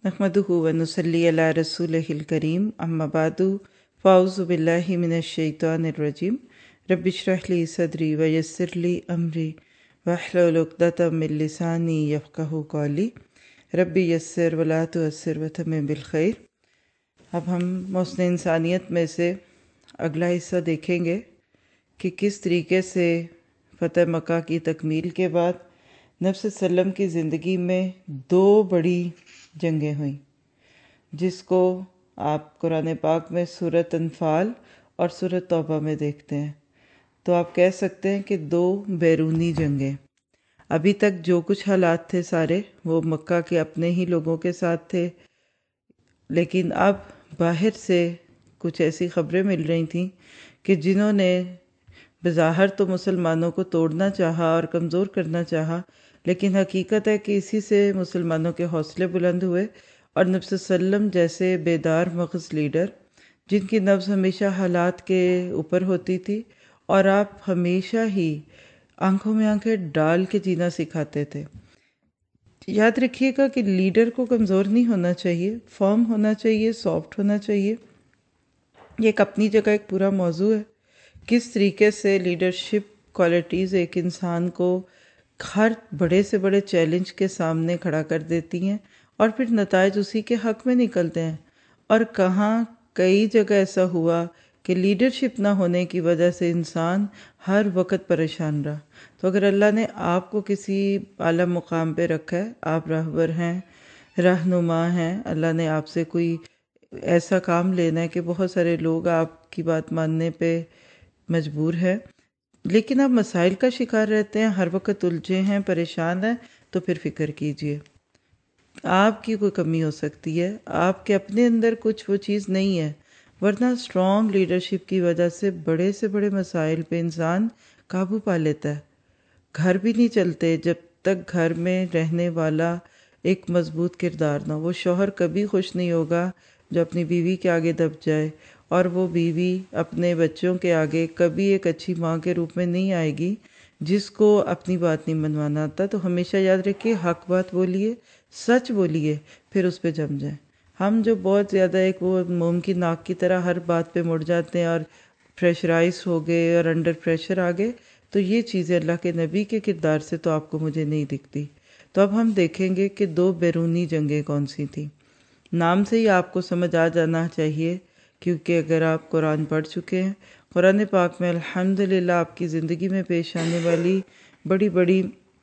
नहमदुहु व नुसल्ली अला रसूलिहिल करीम अम्मा बादु फ़ाऊज़ु बिल्लाहि मिनश शैतानिर रजीम रब्बि इश्रह ली सदरी व यस्सिर ली अमरी वहलुल उक़दतम मिन लिसानी यफ़क़हू क़ौली रब्बि यस्सिर व ला तुअस्सिर व तम्मिम बिल खैर। अब हम मौसम इंसानियत में से अगला हिस्सा देखेंगे कि किस तरीके से फ़तह मक्का की तकमील के बाद नबी सल्लल्लाहु अलैहि वसल्लम की ज़िंदगी में दो बड़ी जंगें हुई, जिसको आप कुरान पाक में सूरत अनफाल और सूरत तौबा में देखते हैं। तो आप कह सकते हैं कि दो बैरूनी जंगें। अभी तक जो कुछ हालात थे सारे वो मक्का के अपने ही लोगों के साथ थे, लेकिन अब बाहर से कुछ ऐसी खबरें मिल रही थीं कि जिन्होंने बज़ाहिर तो मुसलमानों को तोड़ना चाहा और कमज़ोर करना चाहा, लेकिन हकीकत है कि इसी से मुसलमानों के हौसले बुलंद हुए और नबी सल्लल्लाहु अलैहि वसल्लम जैसे बेदार मग़ज़ लीडर, जिनकी नब्ज़ हमेशा हालात के ऊपर होती थी और आप हमेशा ही आंखों में आंखें डाल के जीना सिखाते थे। याद रखिएगा कि लीडर को कमज़ोर नहीं होना चाहिए, फर्म होना चाहिए, सॉफ्ट होना चाहिए। ये एक अपनी जगह एक पूरा मौजू है, किस तरीके से लीडरशिप क्वालिटीज़ एक इंसान को हर बड़े से बड़े चैलेंज के सामने खड़ा कर देती हैं और फिर नताइज उसी के हक़ में निकलते हैं। और कहाँ कई जगह ऐसा हुआ कि लीडरशिप ना होने की वजह से इंसान हर वक्त परेशान रहा। तो अगर अल्लाह ने आपको किसी आला मुकाम पे रखा है, आप रहबर हैं, रहनुमा हैं, अल्लाह ने आपसे कोई ऐसा काम लेना है कि बहुत सारे लोग आपकी बात मानने पे मजबूर हैं, लेकिन आप मसाइल का शिकार रहते हैं, हर वक्त उलझे हैं, परेशान हैं, तो फिर फ़िक्र कीजिए। आपकी कोई कमी हो सकती है, आपके अपने अंदर कुछ वो चीज़ नहीं है, वरना स्ट्रॉन्ग लीडरशिप की वजह से बड़े मसाइल पे इंसान काबू पा लेता है। घर भी नहीं चलते जब तक घर में रहने वाला एक मजबूत किरदार ना हो। वो शौहर कभी खुश नहीं होगा जो अपनी बीवी के आगे दब जाए, और वो बीवी अपने बच्चों के आगे कभी एक अच्छी माँ के रूप में नहीं आएगी जिसको अपनी बात नहीं मनवाना आता। तो हमेशा याद रखिए, हक बात बोलिए, सच बोलिए, फिर उस पर जम जाए। हम जो बहुत ज़्यादा एक वो मोम की नाक की तरह हर बात पे मुड़ जाते हैं और प्रेशराइज हो गए और अंडर प्रेशर आ गए, तो ये चीज़ें अल्लाह के नबी के किरदार से तो आपको मुझे नहीं दिखती। तो अब हम देखेंगे कि दो बैरूनी जंगें कौन सी थी। नाम से ही आपको समझ आ जाना चाहिए, क्योंकि अगर आप कुरान पढ़ चुके हैं, कुरान पाक में अल्हम्दुलिल्लाह आपकी ज़िंदगी में पेश आने वाली बड़ी बड़ी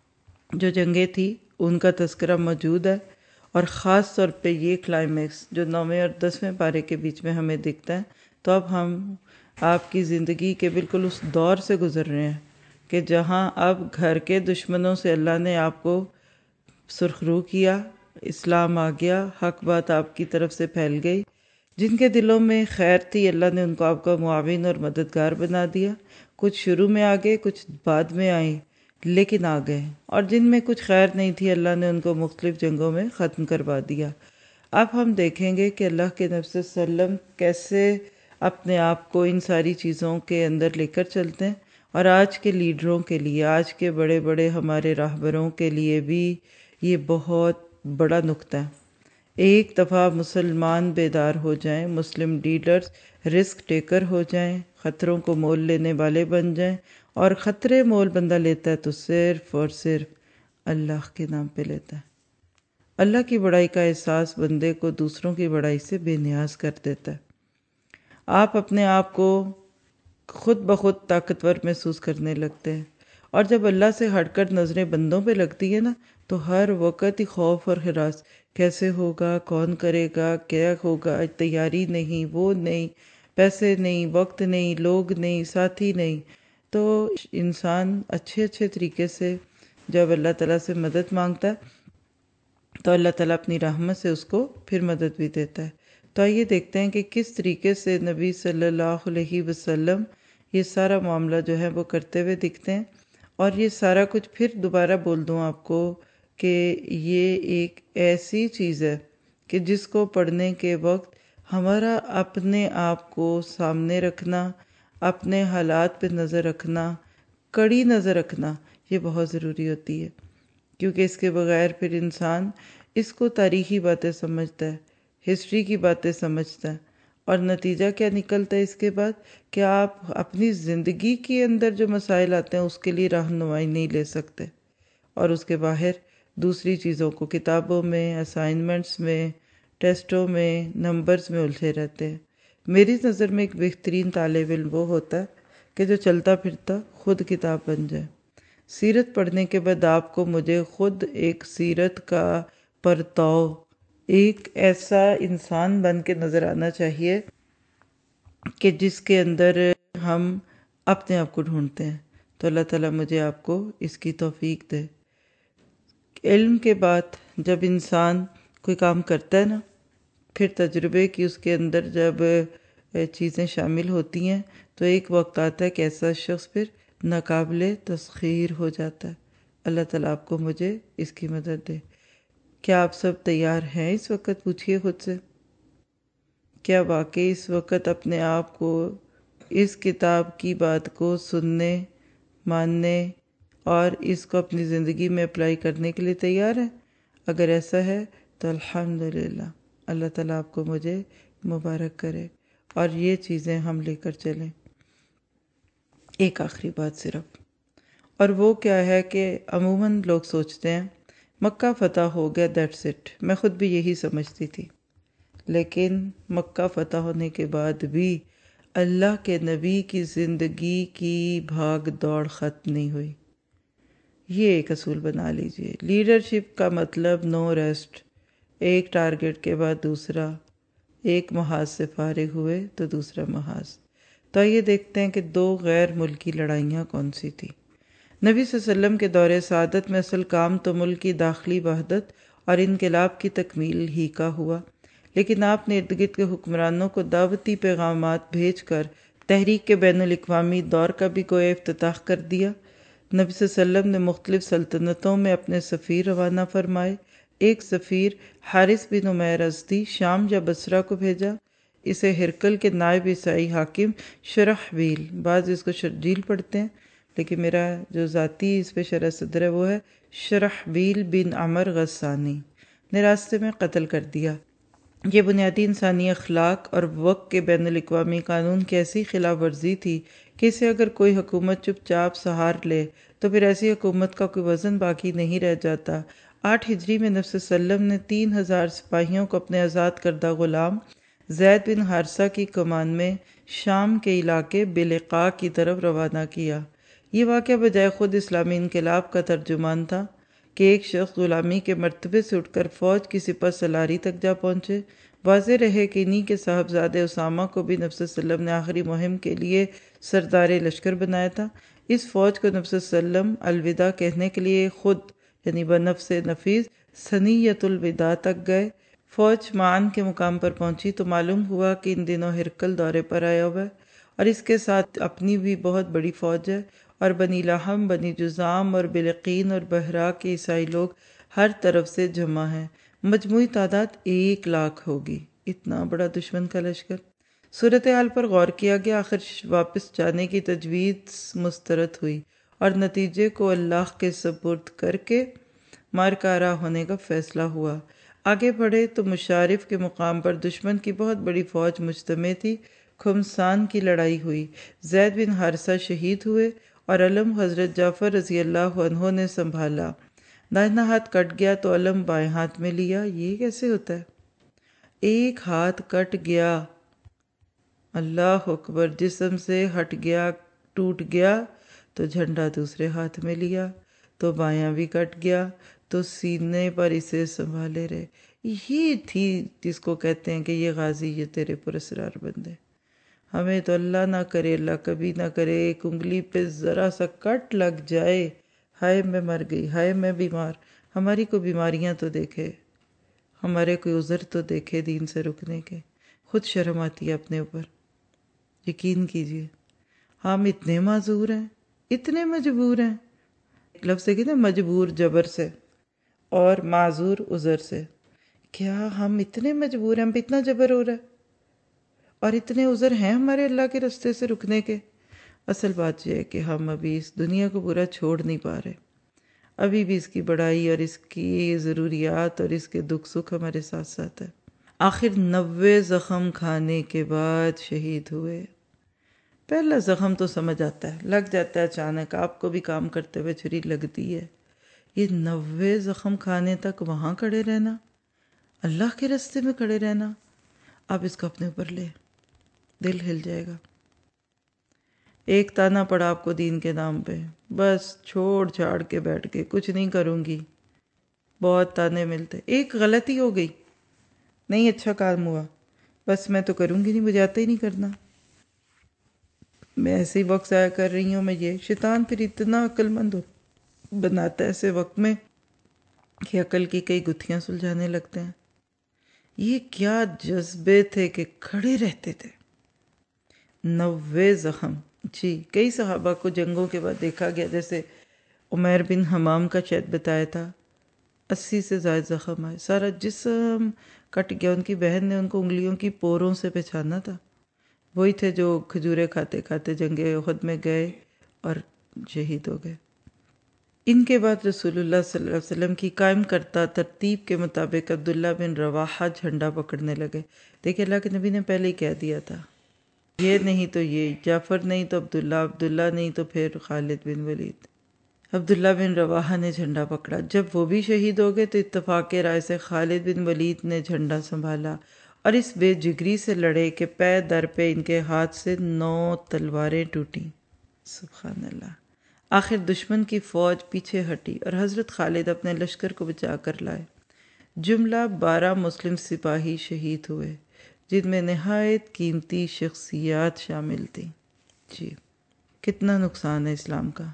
जो जंगें थी उनका तज़किरा मौजूद है। और ख़ास तौर पे ये क्लाइमेक्स जो 9वें और 10वें पारे के बीच में हमें दिखता है, तो अब हम आपकी ज़िंदगी के बिल्कुल उस दौर से गुज़र रहे हैं कि जहाँ अब घर के दुश्मनों से अल्लाह ने आपको सुरखरू किया, इस्लाम आ गया, हक बात आपकी तरफ से फैल गई। जिनके दिलों में खैर थी अल्लाह ने उनको आपका मुआविन और मददगार बना दिया। कुछ शुरू में आ गए, कुछ बाद में आए, लेकिन आ गए। और जिनमें कुछ खैर नहीं थी अल्लाह ने उनको मुख्तलिफ जंगों में ख़त्म करवा दिया। अब हम देखेंगे कि अल्लाह के नबी सल्लल्लाहु अलैहि वसल्लम कैसे अपने आप को इन सारी चीज़ों के अंदर लेकर चलते हैं। और आज के लीडरों के लिए, आज के बड़े बड़े हमारे राहबरों के लिए भी ये बहुत बड़ा नुक्ता है। एक दफ़ा मुसलमान बेदार हो जाएं, मुस्लिम लीडर्स रिस्क टेकर हो जाएं, ख़तरों को मोल लेने वाले बन जाएं, और ख़तरे मोल बंदा लेता है तो सिर्फ़ और सिर्फ अल्लाह के नाम पे लेता है। अल्लाह की बड़ाई का एहसास बंदे को दूसरों की बड़ाई से बेनियाज कर देता है। आप अपने आप को खुद ब खुद ताकतवर महसूस करने लगते हैं, और जब अल्लाह से हटकर नज़रें बंदों पे लगती है ना, तो हर वक्त ही खौफ और हिरास, कैसे होगा, कौन करेगा, क्या होगा, तैयारी नहीं, वो नहीं, पैसे नहीं, वक्त नहीं, लोग नहीं, साथी नहीं। तो इंसान अच्छे अच्छे तरीके से जब अल्लाह ताला से मदद मांगता है, तो अल्लाह ताला अपनी रहमत से उसको फिर मदद भी देता है। तो आइए देखते हैं कि किस तरीके से नबी सल्लल्लाहु अलैहि वसल्लम ये सारा मामला जो है वो करते हुए दिखते हैं। और ये सारा कुछ फिर दोबारा बोल दूँ आपको कि ये एक ऐसी चीज़ है कि जिसको पढ़ने के वक्त हमारा अपने आप को सामने रखना, अपने हालात पे नज़र रखना, कड़ी नज़र रखना, ये बहुत ज़रूरी होती है। क्योंकि इसके बगैर फिर इंसान اس کو تاریخی باتیں سمجھتا ہے، ہسٹری کی باتیں سمجھتا ہے، اور نتیجہ کیا نکلتا ہے اس کے بعد کہ آپ اپنی زندگی کے اندر جو مسائل آتے ہیں اس کے لیے رہنمائی نہیں لے سکتے، اور اس کے باہر دوسری چیزوں کو کتابوں میں، اسائنمنٹس میں، ٹیسٹوں میں، نمبرز میں الجھے رہتے ہیں۔ میری نظر میں ایک بہترین طالب علم وہ ہوتا ہے کہ جو چلتا پھرتا خود کتاب بن جائے۔ سیرت پڑھنے کے بعد آپ کو مجھے خود ایک سیرت کا پرتاؤ، ایک ایسا انسان بن کے نظر آنا چاہیے کہ جس کے اندر ہم اپنے آپ کو ڈھونڈتے ہیں۔ تو اللہ تعالیٰ مجھے آپ کو اس کی توفیق دے۔ علم کے بعد جب انسان کوئی کام کرتا ہے نا، پھر تجربے کی اس کے اندر جب چیزیں شامل ہوتی ہیں تو ایک وقت آتا ہے کہ ایسا شخص پھر ناقابل تسخیر ہو جاتا ہے۔ اللہ تعالیٰ آپ کو مجھے اس کی مدد دے۔ کیا آپ سب تیار ہیں اس وقت؟ پوچھئے خود سے، کیا واقعی اس وقت اپنے آپ کو اس کتاب کی بات کو سننے، ماننے اور اس کو اپنی زندگی میں اپلائی کرنے کے لیے تیار ہیں؟ اگر ایسا ہے تو الحمدللہ، اللہ تعالیٰ آپ کو مجھے مبارک کرے اور یہ چیزیں ہم لے کر چلیں۔ ایک آخری بات صرف، اور وہ کیا ہے کہ عموماً لوگ سوچتے ہیں مکہ فتح ہو گیا، دیٹس اٹ۔ میں خود بھی یہی سمجھتی تھی، لیکن مکہ فتح ہونے کے بعد بھی اللہ کے نبی کی زندگی کی بھاگ دوڑ ختم نہیں ہوئی۔ یہ ایک اصول بنا لیجئے، لیڈرشپ کا مطلب نو ریسٹ، ایک ٹارگٹ کے بعد دوسرا، ایک محاذ سے فارغ ہوئے تو دوسرا محاذ۔ تو یہ دیکھتے ہیں کہ دو غیر ملکی لڑائیاں کون سی تھی۔ نبی صلی اللہ علیہ وسلم کے دور سعادت میں اصل کام تو ملک کی داخلی وحدت اور انقلاب کی تکمیل ہی کا ہوا، لیکن آپ نے ارد گرد کے حکمرانوں کو دعوتی پیغامات بھیج کر تحریک کے بین الاقوامی دور کا بھی گویا افتتاح کر دیا۔ نبی صلی اللہ علیہ وسلم نے مختلف سلطنتوں میں اپنے سفیر روانہ فرمائے۔ ایک سفیر حارث بن عمیر ازدی شام یا بصرہ کو بھیجا۔ اسے ہرقل کے نائب عیسائی حاکم شرحبیل، بعض اس کو شرجیل پڑھتے ہیں لیکن میرا جو ذاتی اس پہ شرح صدر ہے وہ ہے شرحبیل بن عمر غسانی، نے راستے میں قتل کر دیا۔ یہ بنیادی انسانی اخلاق اور وقت کے بین الاقوامی قانون کی ایسی خلاف ورزی تھی کہ اسے اگر کوئی حکومت چپ چاپ سہار لے تو پھر ایسی حکومت کا کوئی وزن باقی نہیں رہ جاتا۔ 8 ہجری میں نبی صلی اللہ علیہ وسلم نے 3000 سپاہیوں کو اپنے آزاد کردہ غلام زید بن حارثہ کی کمان میں شام کے علاقے بلقاء کی طرف روانہ کیا۔ یہ واقعہ بجائے خود اسلامی انقلاب کا ترجمان تھا کہ ایک شخص غلامی کے مرتبے سے اٹھ کر فوج کی سپہ سالاری تک جا پہنچے۔ واضح رہے کہ انہی کے صاحبزادے اسامہ کو بھی نبی صلی اللہ علیہ وسلم نے آخری مہم کے لیے سردار لشکر بنایا تھا۔ اس فوج کو نبی صلی اللہ علیہ وسلم الوداع کہنے کے لیے خود یعنی بنفس نفیس ثنیۃ الوداع تک گئے۔ فوج معان کے مقام پر پہنچی تو معلوم ہوا کہ ان دنوں ہرقل دورے پر آیا ہوا ہے اور اس کے ساتھ اپنی بھی بہت بڑی فوج ہے، اور بنی لحم، بنی جذام اور بلقین اور بحرا کے عیسائی لوگ ہر طرف سے جمع ہیں۔ مجموعی تعداد 1 لاکھ ہوگی۔ اتنا بڑا دشمن کا لشکر۔ صورتحال پر غور کیا گیا، آخر واپس جانے کی تجویز مسترد ہوئی اور نتیجے کو اللہ کے سپرد کر کے مارکارا ہونے کا فیصلہ ہوا۔ آگے بڑھے تو مشارف کے مقام پر دشمن کی بہت بڑی فوج مجتمع تھی۔ خمسان کی لڑائی ہوئی، زید بن حارثہ شہید ہوئے اور علم حضرت جعفر رضی اللہ عنہ نے سنبھالا۔ دائنا ہاتھ کٹ گیا تو علم بائیں ہاتھ میں لیا۔ یہ کیسے ہوتا ہے؟ ایک ہاتھ کٹ گیا، اللہ اکبر، جسم سے ہٹ گیا، ٹوٹ گیا تو جھنڈا دوسرے ہاتھ میں لیا، تو بایاں بھی کٹ گیا تو سینے پر اسے سنبھالے رہے۔ یہ تھی جس کو کہتے ہیں کہ یہ غازی، یہ تیرے پراسرار بندے۔ ہمیں تو اللہ نہ کرے، اللہ کبھی نہ کرے، ایک انگلی پہ ذرا سا کٹ لگ جائے، ہائے میں مر گئی، ہائے میں بیمار۔ ہماری کوئی بیماریاں تو دیکھے، ہمارے کوئی عذر تو دیکھے دین سے رکنے کے۔ خود شرم آتی ہے اپنے اوپر۔ یقین کیجئے ہم اتنے معذور ہیں، اتنے مجبور ہیں۔ لفظ دیکھیں نا، مجبور جبر سے اور معذور عذر سے۔ کیا ہم اتنے مجبور ہیں، ہم پہ اتنا جبر ہو رہا ہے اور اتنے عذر ہیں ہمارے اللہ کے رستے سے رکنے کے؟ اصل بات یہ ہے کہ ہم ابھی اس دنیا کو پورا چھوڑ نہیں پا رہے۔ ابھی بھی اس کی بڑائی اور اس کی ضروریات اور اس کے دکھ سکھ ہمارے ساتھ ساتھ ہے۔ آخر 90 زخم کھانے کے بعد شہید ہوئے۔ پہلا زخم تو سمجھ آتا ہے، لگ جاتا ہے اچانک، آپ کو بھی کام کرتے ہوئے چھری لگتی ہے۔ یہ 90 زخم کھانے تک وہاں کھڑے رہنا، اللہ کے راستے میں کھڑے رہنا، آپ اس کو اپنے اوپر لے، دل ہل جائے گا۔ ایک تانا پڑا آپ کو دین کے نام پہ، بس چھوڑ چھاڑ کے بیٹھ کے کچھ نہیں کروں گی۔ بہت تانے ملتے، ایک غلطی ہو گئی، نہیں اچھا کام ہوا، بس میں تو کروں گی نہیں، مجھے آتا ہی نہیں کرنا، میں ایسے ہی وقت ضائع کر رہی ہوں۔ میں یہ شیطان پھر اتنا عقل مند بناتا ہے ایسے وقت میں کہ عقل کی کئی گتھیاں سلجھانے لگتے ہیں۔ یہ کیا جذبے تھے کہ کھڑے رہتے تھے۔ 90 زخم، جی کئی صحابہ کو جنگوں کے بعد دیکھا گیا، جیسے عمیر بن حمام کا شاید بتایا تھا، 80 سے زائد زخم آئے، سارا جسم کٹ گیا۔ ان کی بہن نے ان کو انگلیوں کی پوروں سے پہچانا تھا، وہی تھے جو کھجورے کھاتے کھاتے جنگ احد میں گئے اور شہید ہو گئے۔ ان کے بعد رسول اللہ صلی اللہ علیہ وسلم کی قائم کرتا ترتیب کے مطابق عبداللہ بن رواحہ جھنڈا پکڑنے لگے۔ دیکھیں اللہ کے نبی نے پہلے ہی کہہ دیا تھا، یہ نہیں تو یہ، جعفر نہیں تو عبداللہ، عبداللہ نہیں تو پھر خالد بن ولید۔ عبداللہ بن رواحہ نے جھنڈا پکڑا، جب وہ بھی شہید ہو گئے تو اتفاق رائے سے خالد بن ولید نے جھنڈا سنبھالا اور اس بے جگری سے لڑے کہ پے در پہ ان کے ہاتھ سے 9 تلواریں ٹوٹیں۔ سبحان اللہ۔ آخر دشمن کی فوج پیچھے ہٹی اور حضرت خالد اپنے لشکر کو بچا کر لائے۔ جملہ 12 مسلم سپاہی شہید ہوئے، جن میں نہایت قیمتی شخصیات شامل تھیں۔ جی کتنا نقصان ہے اسلام کا،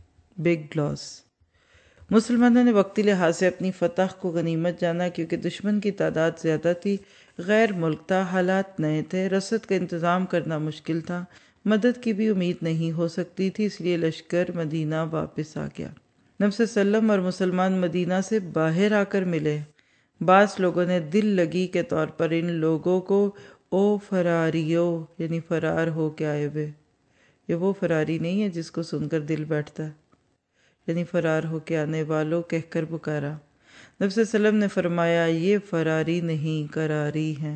بگ لاس۔ مسلمانوں نے وقتی لحاظ سے اپنی فتح کو غنیمت جانا، کیونکہ دشمن کی تعداد زیادہ تھی، غیر ملک تھا، حالات نئے تھے، رسد کا انتظام کرنا مشکل تھا، مدد کی بھی امید نہیں ہو سکتی تھی، اس لیے لشکر مدینہ واپس آ گیا۔ نبی صلی اللہ علیہ وسلم اور مسلمان مدینہ سے باہر آ کر ملے۔ بعض لوگوں نے دل لگی کے طور پر ان لوگوں کو او فراریو یعنی فرار ہو کے آئے ہوئے، یہ وہ فراری نہیں ہے جس کو سن کر دل بیٹھتا ہے، یعنی فرار ہو کے آنے والوں کہہ کر پکارا۔ نبی صلی اللہ علیہ وسلم نے فرمایا یہ فراری نہیں کراری ہیں۔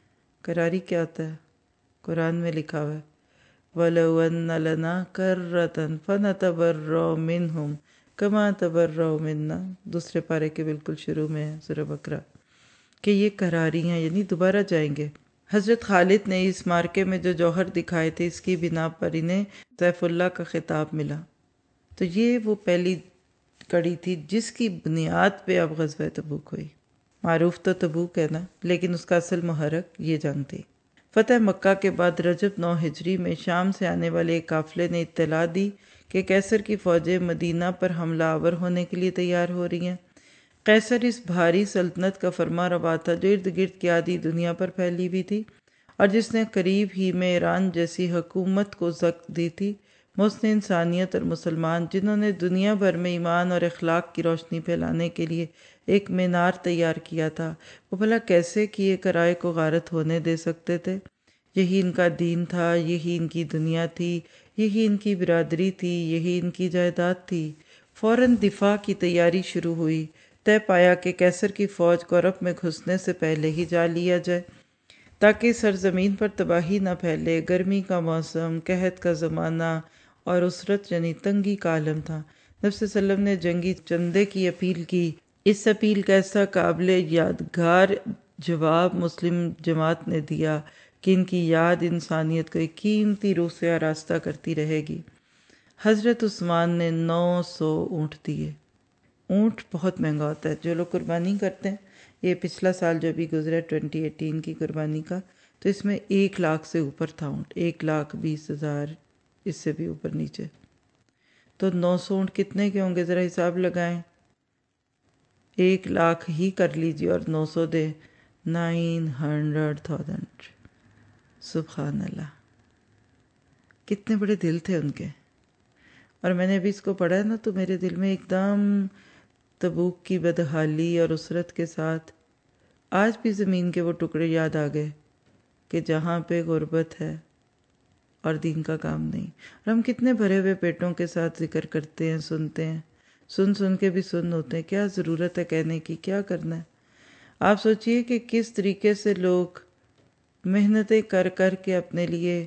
کراری کیا ہوتا ہے؟ قرآن میں لکھا ہوا ہے وَلَوْ أَنَّ لَنَا كَرَّةً فَنَتَبَرَّأُ مِنْهُمْ كَمَا تَبَرَّأُوا مِنَّا، دوسرے پارے کے بالکل شروع میں ہے سورہ بقرہ، کہ یہ کراری ہیں یعنی دوبارہ جائیں گے۔ حضرت خالد نے اس مارکے میں جو جوہر دکھائے تھے، اس کی بنا پر انہیں سیف اللہ کا خطاب ملا۔ تو یہ وہ پہلی کڑی تھی جس کی بنیاد پہ اب غزوہ تبوک ہوئی۔ معروف تو تبوک ہے نا، لیکن اس کا اصل محرک یہ جنگ تھی۔ فتح مکہ کے بعد رجب 9 ہجری میں شام سے آنے والے ایک قافلے نے اطلاع دی کہ قیصر کی فوجیں مدینہ پر حملہ آور ہونے کے لیے تیار ہو رہی ہیں۔ قیصر اس بھاری سلطنت کا فرما روا تھا جو ارد گرد کی آدھی دنیا پر پھیلی ہوئی تھی اور جس نے قریب ہی میں ایران جیسی حکومت کو زکت دی تھی۔ محسن انسانیت اور مسلمان جنہوں نے دنیا بھر میں ایمان اور اخلاق کی روشنی پھیلانے کے لیے ایک مینار تیار کیا تھا، وہ بھلا کیسے کیے کرائے کو غارت ہونے دے سکتے تھے؟ یہی ان کا دین تھا، یہی ان کی دنیا تھی، یہی ان کی برادری تھی، یہی ان کی جائیداد تھی۔ فوراً دفاع کی تیاری شروع ہوئی۔ طے پایا کہ قیصر کی فوج کو عرب میں گھسنے سے پہلے ہی جا لیا جائے تاکہ سرزمین پر تباہی نہ پھیلے۔ گرمی کا موسم، قحط کا زمانہ اور اسرت یعنی تنگی کا عالم تھا۔ نبی صلی اللہ علیہ وسلم نے جنگی چندے کی اپیل کی۔ اس اپیل کا ایسا قابل یادگار جواب مسلم جماعت نے دیا کہ ان کی یاد انسانیت کو ایک قیمتی روح سے آراستہ کرتی رہے گی۔ حضرت عثمان نے 900 اونٹ دیے۔ اونٹ بہت مہنگا ہوتا ہے، جو لوگ قربانی کرتے ہیں، یہ پچھلا سال جو بھی گزرا 2018 کی قربانی کا، تو اس میں 1 لاکھ سے اوپر تھا اونٹ، 1,20,000، اس سے بھی اوپر نیچے۔ تو 900 اونٹ کتنے کے ہوں گے ذرا حساب لگائیں، 1 لاکھ ہی کر لیجیے اور 900 دے 900,000۔ سبحان اللہ، کتنے بڑے دل تھے ان کے۔ اور میں نے ابھی اس کو پڑھا ہے نا، تو میرے دل میں ایک دم تبوک کی بدحالی اور اسرت کے ساتھ آج بھی زمین کے وہ ٹکڑے یاد آ گئے کہ جہاں پہ غربت ہے اور دین کا کام نہیں۔ اور ہم کتنے بھرے ہوئے پیٹوں کے ساتھ ذکر کرتے ہیں، سنتے ہیں، سن سن کے بھی سن ہوتے ہیں. کیا ضرورت ہے کہنے کی؟ کیا کرنا ہے؟ آپ سوچئے کہ کس طریقے سے لوگ محنتیں کر کر کے اپنے لیے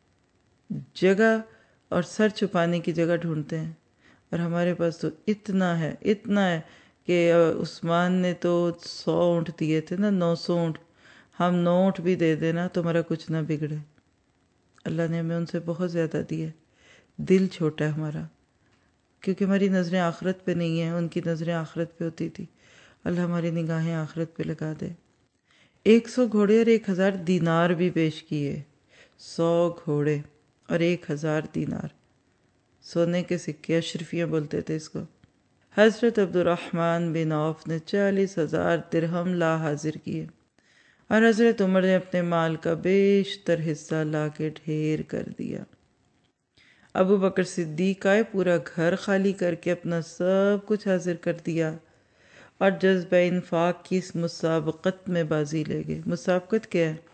جگہ اور سر چھپانے کی جگہ ڈھونڈتے ہیں، اور ہمارے پاس تو اتنا ہے کہ عثمان نے تو 100 اونٹ دیے تھے نا، 900 اونٹ. ہم 9 اونٹ بھی دے دینا تو ہمارا کچھ نہ بگڑے. اللہ نے ہمیں ان سے بہت زیادہ دیا. دل چھوٹا ہے ہمارا، کیونکہ ہماری نظریں آخرت پہ نہیں ہیں، ان کی نظریں آخرت پہ ہوتی تھی. اللہ ہماری نگاہیں آخرت پہ لگا دے. 100 گھوڑے اور 1000 دینار بھی پیش کیے. 100 گھوڑے اور 1000 دینار، سونے کے سکے، اشرفیاں بولتے تھے اس کو. حضرت عبد الرحمن بن عوف نے 40,000 درہم لا حاضر کیے، اور حضرت عمر نے اپنے مال کا بیشتر حصہ لا کے ڈھیر کر دیا. ابو بکر صدیق آئے، پورا گھر خالی کر کے اپنا سب کچھ حاضر کر دیا، اور جذبہ انفاق کی اس مسابقت میں بازی لے گئے. مسابقت کیا ہے؟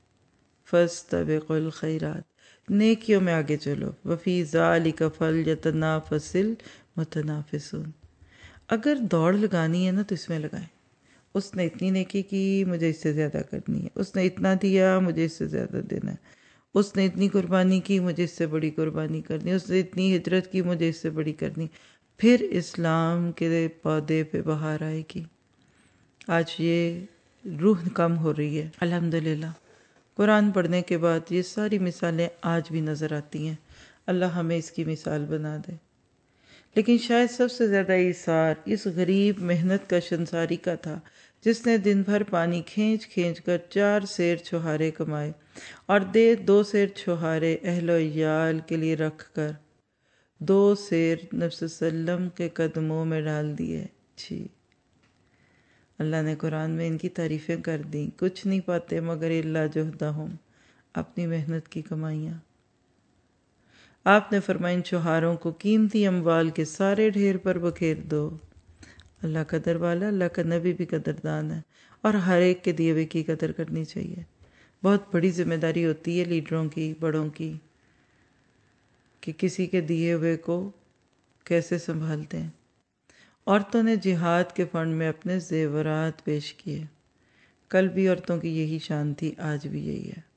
فاستبقوا الخیرات، نیکیوں میں آگے چلو. وفی ذالک فلیتنافس المتنافسون. اگر دوڑ لگانی ہے نا تو اس میں لگائیں. اس نے اتنی نیکی کی، مجھے اس سے زیادہ کرنی ہے. اس نے اتنا دیا، مجھے اس سے زیادہ دینا ہے. اس نے اتنی قربانی کی، مجھے اس سے بڑی قربانی کرنی. اس نے اتنی ہجرت کی، مجھے اس سے بڑی کرنی. پھر اسلام کے پودے پہ بہار آئے گی. آج یہ روح کم ہو رہی ہے. الحمدللہ قرآن پڑھنے کے بعد یہ ساری مثالیں آج بھی نظر آتی ہیں. اللہ ہمیں اس کی مثال بنا دے. لیکن شاید سب سے زیادہ ایثار اس غریب محنت کا شنساری کا تھا، جس نے دن بھر پانی کھینچ کھینچ کر 4 سیر چھوہارے کمائے، اور 2 سیر چھوہارے اہل و عیال کے لیے رکھ کر 2 سیر نبی صلی اللہ علیہ وسلم کے قدموں میں ڈال دیے. جی اللہ نے قرآن میں ان کی تعریفیں کر دیں. کچھ نہیں پاتے مگر الا جہدہم، اپنی محنت کی کمائیاں. آپ نے فرمایا ان چھوہاروں کو قیمتی اموال کے سارے ڈھیر پر بکھیر دو. اللہ قدر والا، اللہ کا نبی بھی قدردان ہے، اور ہر ایک کے دیے ہوئے کی قدر کرنی چاہیے. بہت بڑی ذمہ داری ہوتی ہے لیڈروں کی، بڑوں کی، کہ کسی کے دیے ہوئے کو کیسے سنبھالتے ہیں. عورتوں نے جہاد کے فنڈ میں اپنے زیورات پیش کیے. کل بھی عورتوں کی یہی شان تھی، آج بھی یہی ہے.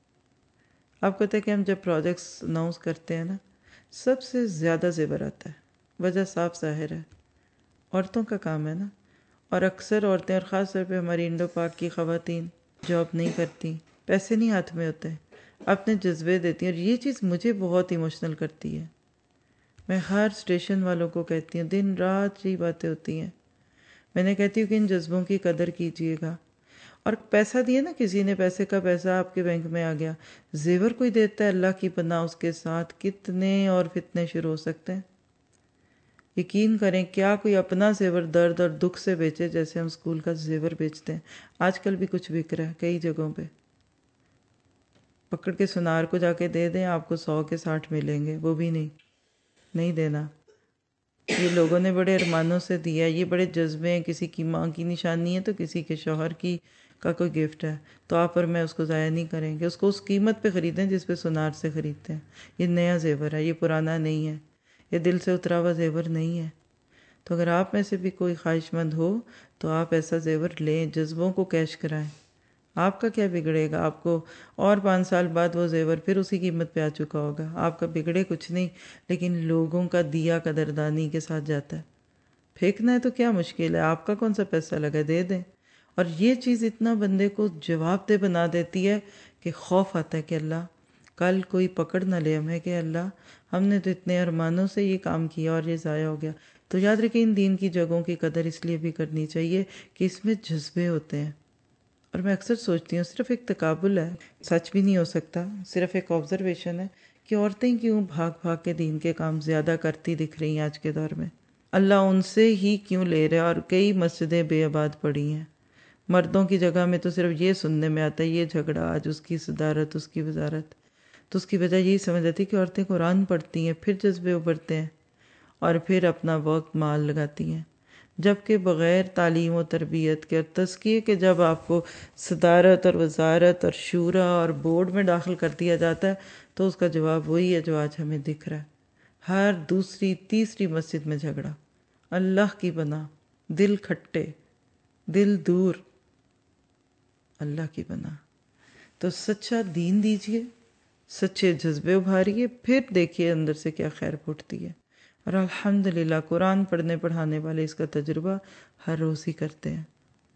آپ کو پتہ ہے کہ ہم جب پروجیکٹس اناؤنس کرتے ہیں نا، سب سے زیادہ زیور آتا ہے. وجہ صاف ظاہر ہے، عورتوں کا کام ہے نا. اور اکثر عورتیں، اور خاص طور پہ ہماری انڈو پاک کی خواتین، جاب نہیں کرتی، پیسے نہیں ہاتھ میں ہوتے، اپنے جذبے دیتی ہیں. اور یہ چیز مجھے بہت ایموشنل کرتی ہے. میں ہر اسٹیشن والوں کو کہتی ہوں، دن رات یہی باتیں ہوتی ہیں. میں نے کہتی ہوں کہ ان جذبوں کی قدر کیجیے گا. اور پیسہ دیے نا، کسی نے پیسے کا پیسہ آپ کے بینک میں آ گیا، زیور کوئی دیتا ہے، اللہ کی پناہ اس کے ساتھ کتنے اور فتنے شروع ہو سکتے ہیں. یقین کریں، کیا کوئی اپنا زیور درد اور دکھ سے بیچے جیسے ہم اسکول کا زیور بیچتے ہیں. آج کل بھی کچھ بک رہا ہے کئی جگہوں پہ. پکڑ کے سنار کو جا کے دے دیں، آپ کو 100 کے 60 ملیں گے. وہ بھی نہیں دینا. یہ لوگوں نے بڑے ارمانوں سے دیا. یہ بڑے جذبے ہیں. کسی کی ماں کی نشانی ہے تو کسی کے شوہر کی کا کوئی گفٹ ہے، تو آپ اور میں اس کو ضائع نہیں کریں گے. اس کو اس قیمت پہ خریدیں جس پہ سنار سے خریدتے ہیں. یہ نیا زیور ہے، یہ پرانا نہیں ہے، یہ دل سے اترا ہوا زیور نہیں ہے. تو اگر آپ میں سے بھی کوئی خواہش مند ہو تو آپ ایسا زیور لیں، جذبوں کو کیش کرائیں. آپ کا کیا بگڑے گا؟ آپ کو اور 5 سال بعد وہ زیور پھر اسی قیمت پہ آ چکا ہوگا. آپ کا بگڑے کچھ نہیں، لیکن لوگوں کا دیا قدردانی کے ساتھ جاتا ہے. پھینکنا ہے تو کیا مشکل ہے؟ آپ کا کون سا پیسہ لگا، دے دیں. اور یہ چیز اتنا بندے کو جواب دہ بنا دیتی ہے کہ خوف آتا ہے کہ اللہ کل کوئی پکڑ نہ لے ہمیں، کہ اللہ ہم نے تو اتنے ارمانوں سے یہ کام کیا اور یہ ضائع ہو گیا. تو یاد رکھیں، ان دین کی جگہوں کی قدر اس لیے بھی کرنی چاہیے کہ اس میں جذبے ہوتے ہیں. اور میں اکثر سوچتی ہوں، صرف ایک تقابل ہے، سچ بھی نہیں ہو سکتا، صرف ایک آبزرویشن ہے کہ عورتیں کیوں بھاگ بھاگ کے دین کے کام زیادہ کرتی دکھ رہی ہیں آج کے دور میں. اللہ ان سے ہی کیوں لے رہے؟ اور کئی مسجدیں بے آباد پڑی ہیں. مردوں کی جگہ میں تو صرف یہ سننے میں آتا ہے، یہ جھگڑا آج، اس کی صدارت، اس کی وزارت. تو اس کی وجہ یہی سمجھ آتی کہ عورتیں قرآن پڑھتی ہیں، پھر جذبے ابھرتے ہیں، اور پھر اپنا وقت مال لگاتی ہیں. جبکہ بغیر تعلیم و تربیت کے اور تزکیے کے جب آپ کو صدارت اور وزارت اور شورا اور بورڈ میں داخل کر دیا جاتا ہے تو اس کا جواب وہی ہے جو آج ہمیں دکھ رہا ہے. ہر دوسری تیسری مسجد میں جھگڑا. اللہ کی بنا، دل کھٹے، دل دور، اللہ کی بنا۔ تو سچا دین دیجئے، سچے جذبے ابھاریے، پھر دیکھیے اندر سے کیا خیر پھوٹتی ہے۔ اور الحمدللہ قرآن پڑھنے پڑھانے والے اس کا تجربہ ہر روز ہی کرتے ہیں۔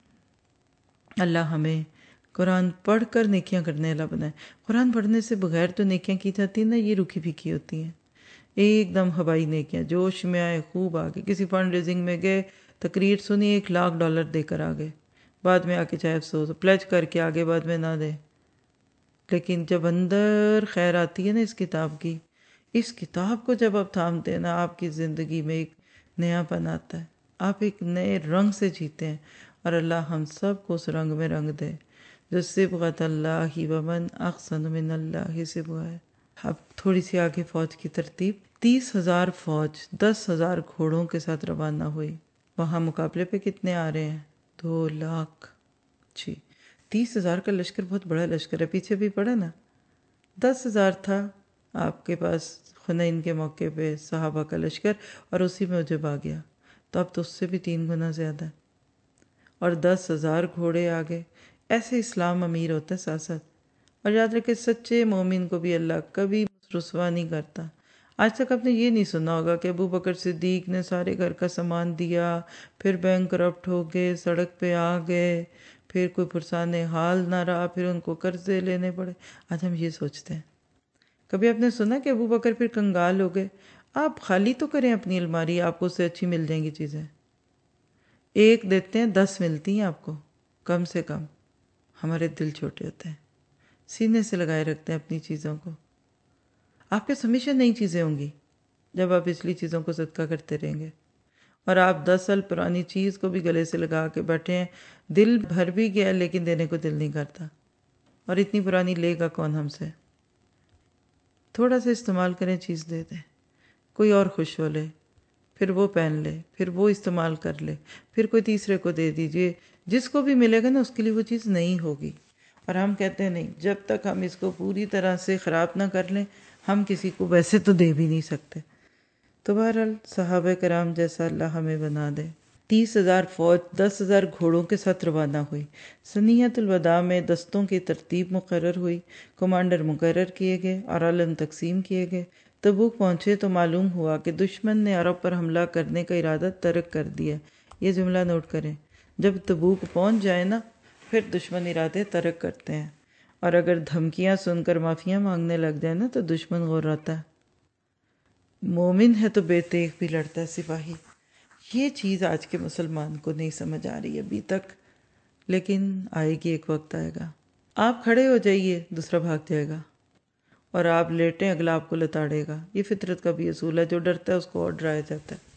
اللہ ہمیں قرآن پڑھ کر نیکیاں کرنے والا بنائے۔ قرآن پڑھنے سے بغیر تو نیکیاں کی جاتی ہیں نا، یہ رکھی پھیکی ہوتی ہیں، ایک دم ہوائی نیکیاں، جوش میں آئے خوب آگے، کسی فنڈ ریزنگ میں گئے، تقریر سنی، $1,00,000 دے کر آگے، بعد میں آ کے چاہے افسوس، پلیج کر کے آگے، بعد میں نہ دے۔ لیکن جب اندر خیر آتی ہے نا اس کتاب کی، اس کتاب کو جب آپ تھامتے ہیں نا، آپ کی زندگی میں ایک نیا پن آتا ہے، آپ ایک نئے رنگ سے جیتے ہیں، اور اللہ ہم سب کو اس رنگ میں رنگ دے جو صبغۃ اللہ ومن احسن من اللہ صبغہ ہے۔ اب تھوڑی سی آگے فوج کی ترتیب۔ 30,000 فوج 10,000 گھوڑوں کے ساتھ روانہ ہوئی۔ وہاں مقابلے پہ کتنے آ رہے ہیں؟ 2 لاکھ۔ جی 30,000 کا لشکر بہت بڑا لشکر ہے، پیچھے بھی پڑا نا، 10,000 تھا آپ کے پاس حنین کے موقع پہ صحابہ کا لشکر، اور اسی میں عجب آ گیا، تو اب تو اس سے بھی 3 گنا زیادہ ہے، اور 10,000 گھوڑے آگے۔ ایسے اسلام امیر ہوتا ہے ساتھ ساتھ۔ اور یاد رکھے سچے مومن کو بھی اللہ کبھی رسوا نہیں کرتا۔ آج تک آپ نے یہ نہیں سنا ہوگا کہ ابو بکر صدیق نے سارے گھر کا سامان دیا، پھر بینک کرپٹ ہو گئے، سڑک پہ آ گئے، پھر کوئی پرسان حال نہ رہا، پھر ان کو قرضے لینے پڑے۔ آج ہم یہ سوچتے ہیں۔ کبھی آپ نے سنا کہ ابو بکر پھر کنگال ہو گئے؟ آپ خالی تو کریں اپنی الماری، آپ کو اس سے اچھی مل جائیں گی چیزیں۔ ایک دیتے ہیں 10 ملتی ہیں آپ کو کم سے کم۔ ہمارے دل چھوٹے ہوتے ہیں، سینے سے لگائے رکھتے ہیں اپنی چیزوں کو۔ آپ کے ہمیشہ نئی چیزیں ہوں گی جب آپ پچھلی چیزوں کو صدقہ کرتے رہیں گے، اور آپ 10 سال پرانی چیز کو بھی گلے سے لگا کے بیٹھے ہیں، دل بھر بھی گیا لیکن دینے کو دل نہیں کرتا، اور اتنی پرانی لے گا کون ہم سے؟ تھوڑا سا استعمال کریں، چیز دے دیں، کوئی اور خوش ہو لے، پھر وہ پہن لے، پھر وہ استعمال کر لے، پھر کوئی تیسرے کو دے دیجئے۔ جس کو بھی ملے گا نا اس کے لیے وہ چیز نہیں ہوگی۔ اور ہم کہتے ہیں نہیں، جب تک ہم اس کو پوری طرح سے خراب نہ کر لیں ہم کسی کو ویسے تو دے بھی نہیں سکتے۔ تو بہرحال صحابہ کرام جیسا اللہ ہمیں بنا دے۔ 30,000 فوج 10,000 گھوڑوں کے ساتھ روانہ ہوئی۔ ثنیۃ الوداع میں دستوں کی ترتیب مقرر ہوئی، کمانڈر مقرر کیے گئے اور علم تقسیم کیے گئے۔ تبوک پہنچے تو معلوم ہوا کہ دشمن نے عرب پر حملہ کرنے کا ارادہ ترک کر دیا۔ یہ جملہ نوٹ کریں، جب تبوک پہنچ جائے نا پھر دشمن ارادے ترک کرتے ہیں، اور اگر دھمکیاں سن کر معافیاں مانگنے لگ جائے نا تو دشمن غور آتا ہے۔ مومن ہے تو بے تیغ بھی لڑتا ہے سپاہی۔ یہ چیز آج کے مسلمان کو نہیں سمجھ آ رہی ابھی تک، لیکن آئے گی، ایک وقت آئے گا۔ آپ کھڑے ہو جائیے، دوسرا بھاگ جائے گا، اور آپ لیٹیں، اگلا آپ کو لتاڑے گا۔ یہ فطرت کا بھی اصول ہے، جو ڈرتا ہے اس کو اور ڈرایا جاتا ہے۔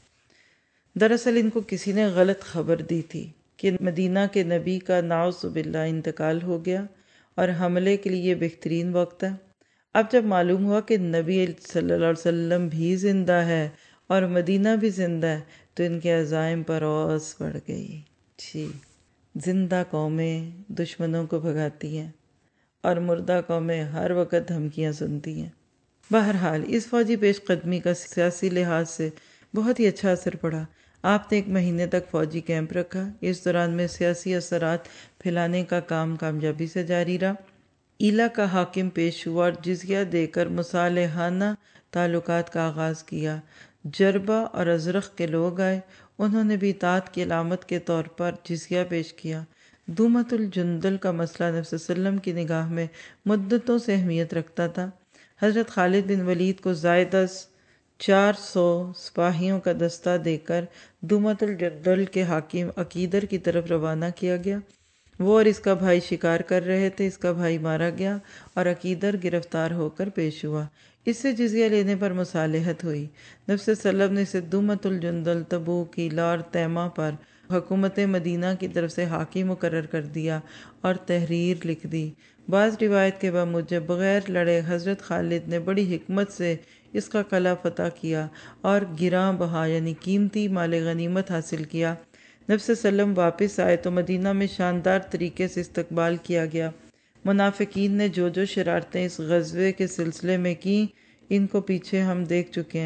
دراصل ان کو کسی نے غلط خبر دی تھی کہ مدینہ کے نبی کا نعوذ باللہ انتقال ہو گیا اور حملے کے لیے بہترین وقت ہے۔ اب جب معلوم ہوا کہ نبی صلی اللہ علیہ وسلم بھی زندہ ہے اور مدینہ بھی زندہ ہے تو ان کے عزائم پر اوس بڑھ گئی۔ جی، زندہ قومیں دشمنوں کو بھگاتی ہیں اور مردہ قومیں ہر وقت دھمکیاں سنتی ہیں۔ بہرحال اس فوجی پیش قدمی کا سیاسی لحاظ سے بہت ہی اچھا اثر پڑا۔ آپ نے 1 مہینے تک فوجی کیمپ رکھا۔ اس دوران میں سیاسی اثرات پھیلانے کا کام کامیابی سے جاری رہا۔ ایلا کا حاکم پیش ہوا اور جزیہ دے کر مصالحانہ تعلقات کا آغاز کیا۔ جربہ اور ازرق کے لوگ آئے، انہوں نے بھی اطاعت کی علامت کے طور پر جزیہ پیش کیا۔ دومت الجندل کا مسئلہ نبی صلی اللہ علیہ وسلم کی نگاہ میں مدتوں سے اہمیت رکھتا تھا۔ حضرت خالد بن ولید کو زائد از 400 سپاہیوں کا دستہ دے کر دومت الجندل کے حاکم عقیدر کی طرف روانہ کیا گیا۔ وہ اور اس کا بھائی شکار کر رہے تھے، اس کا بھائی مارا گیا اور عقیدر گرفتار ہو کر پیش ہوا۔ اس سے جزیہ لینے پر مصالحت ہوئی۔ نبی صلی اللہ علیہ وسلم نے اسے دومت الجندل، تبوک، ایلا اور تیمہ پر حکومت مدینہ کی طرف سے حاکم مقرر کر دیا اور تحریر لکھ دی۔ بعض روایت کے بموجب بغیر لڑے حضرت خالد نے بڑی حکمت سے اس کا قلعہ فتح کیا اور گراں بہا یعنی قیمتی مال غنیمت حاصل کیا۔ نبی صلی اللہ علیہ وسلم واپس آئے تو مدینہ میں شاندار طریقے سے استقبال کیا گیا۔ منافقین نے جو شرارتیں اس غزوے کے سلسلے میں کی ان کو پیچھے ہم دیکھ چکے ہیں۔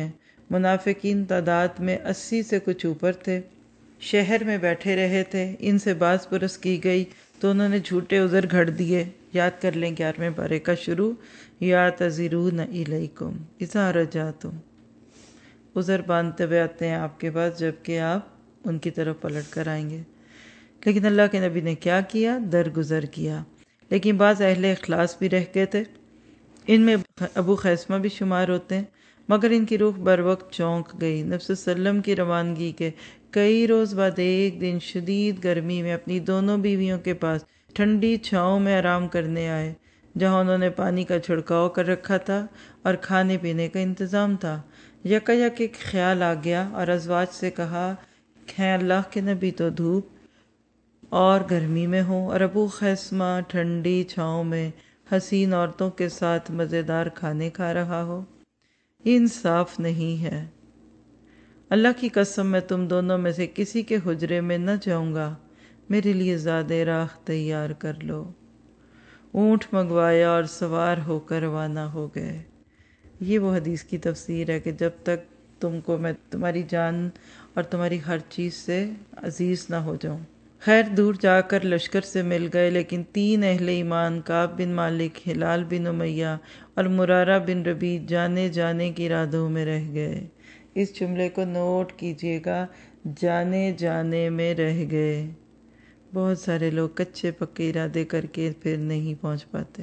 منافقین تعداد میں 80 سے کچھ اوپر تھے، شہر میں بیٹھے رہے تھے۔ ان سے باز پرس کی گئی تو انہوں نے جھوٹے عذر گھڑ دیے۔ یاد کر لیں 11ویں پارے کا شروع، یعتذرون الیکم اذا رجعتم، عذر باندھتے ہوئے آتے ہیں آپ کے پاس جبکہ آپ ان کی طرف پلٹ کر آئیں گے۔ لیکن اللہ کے نبی نے کیا کیا؟ درگزر کیا۔ لیکن بعض اہل اخلاص بھی رہ گئے تھے، ان میں ابو خیثمہ بھی شمار ہوتے ہیں، مگر ان کی روح بر وقت چونک گئی۔ نبی صلی اللہ علیہ وسلم کی روانگی کے کئی روز بعد ایک دن شدید گرمی میں اپنی دونوں بیویوں کے پاس ٹھنڈی چھاؤں میں آرام کرنے آئے، جہاں انہوں نے پانی کا چھڑکاؤ کر رکھا تھا اور کھانے پینے کا انتظام تھا۔ یک ایک خیال آ گیا اور ازواج سے کہا، ہیں اللہ کے نبی تو دھوپ اور گرمی میں ہوں اور ابو خیثمہ ٹھنڈی چھاؤں میں حسین عورتوں کے ساتھ مزیدار کھانے کھا رہا ہو، یہ انصاف نہیں ہے۔ اللہ کی قسم میں تم دونوں میں سے کسی کے حجرے میں نہ جاؤں گا، میرے لیے زاد راہ تیار کر لو۔ اونٹ منگوایا اور سوار ہو کر روانہ ہو گئے۔ یہ وہ حدیث کی تفسیر ہے کہ جب تک تم کو میں تمہاری جان اور تمہاری ہر چیز سے عزیز نہ ہو جاؤں۔ خیر دور جا کر لشکر سے مل گئے، لیکن 3 اہل ایمان کعب بن مالک، ہلال بن امیہ اور مرارہ بن ربیع جانے جانے کی ارادوں میں رہ گئے۔ اس جملے کو نوٹ کیجئے گا، جانے جانے میں رہ گئے۔ بہت سارے لوگ کچے پکے ارادے کر کے پھر نہیں پہنچ پاتے۔